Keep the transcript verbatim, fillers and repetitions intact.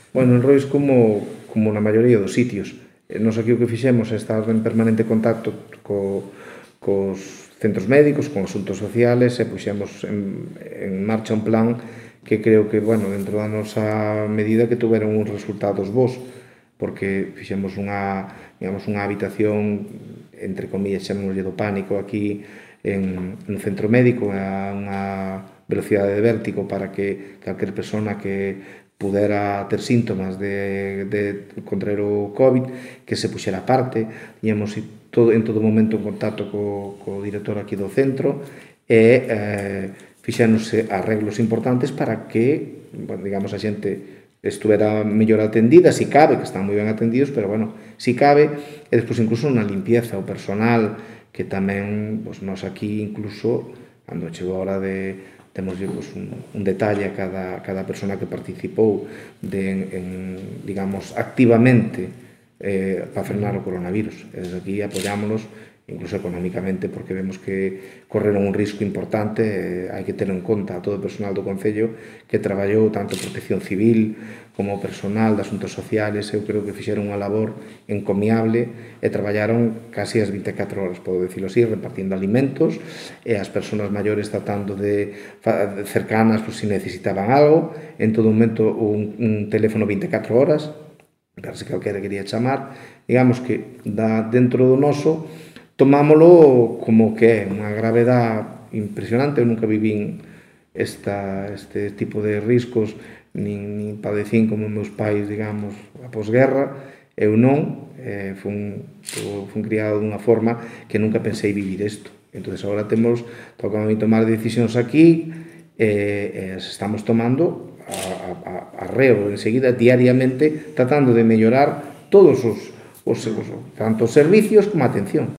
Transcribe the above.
Bueno, en Rois como, como na maioría dos sitios. Nos aquí o que fixemos é estar en permanente contacto co, cos centros médicos, con asuntos sociales, e puxemos en, en marcha un plan que creo que, bueno, dentro da nosa medida que tuveron uns resultados bons, porque fixemos unha, digamos, unha habitación, entre comillas, chamémoslle do pánico, aquí en, no centro médico, a unha velocidade de vértigo para que calquer persona que pudera ter síntomas de, de contraer o COVID, que se puxera aparte. Íamos todo, en todo momento en contacto co, co director aquí do centro e eh, fixéronse arreglos importantes para que, bueno, digamos, a xente estuvera mellor atendida, si cabe, que están moi ben atendidos, pero, bueno, si cabe, e despois incluso na limpieza, o personal, que tamén, pues, nos aquí incluso, cando chegou a hora de temos pues, un, un detalle a cada, a cada persona que participou de, en, en, digamos, activamente eh, para frenar o coronavirus. E desde aquí apoyámonos, incluso económicamente, porque vemos que correron un risco importante. Eh, hai que ter en conta a todo o personal do Concello que traballou tanto Protección Civil como personal de Asuntos Sociales. Eu creo que fixeron unha labor encomiable e traballaron casi as vinte e catro horas, podo dicilo así, repartindo alimentos e as persoas maiores tratando de cercanas, pues, si necesitaban algo. En todo momento un, un teléfono vinte e catro horas para se calquera quería chamar. Digamos que da, dentro do noso tomámolo como que é unha gravedade impresionante. Eu nunca vivín esta, este tipo de riscos, nin, nin padecín como meus pais, digamos, a posguerra. Eu non, eh, fun, fun criado dunha forma que nunca pensei vivir isto. Entón, agora temos, toca a mí tomar decisións aquí, e eh, estamos tomando a, a, a reo enseguida, diariamente, tratando de mellorar todos os, os, os tanto os servicios como a atención.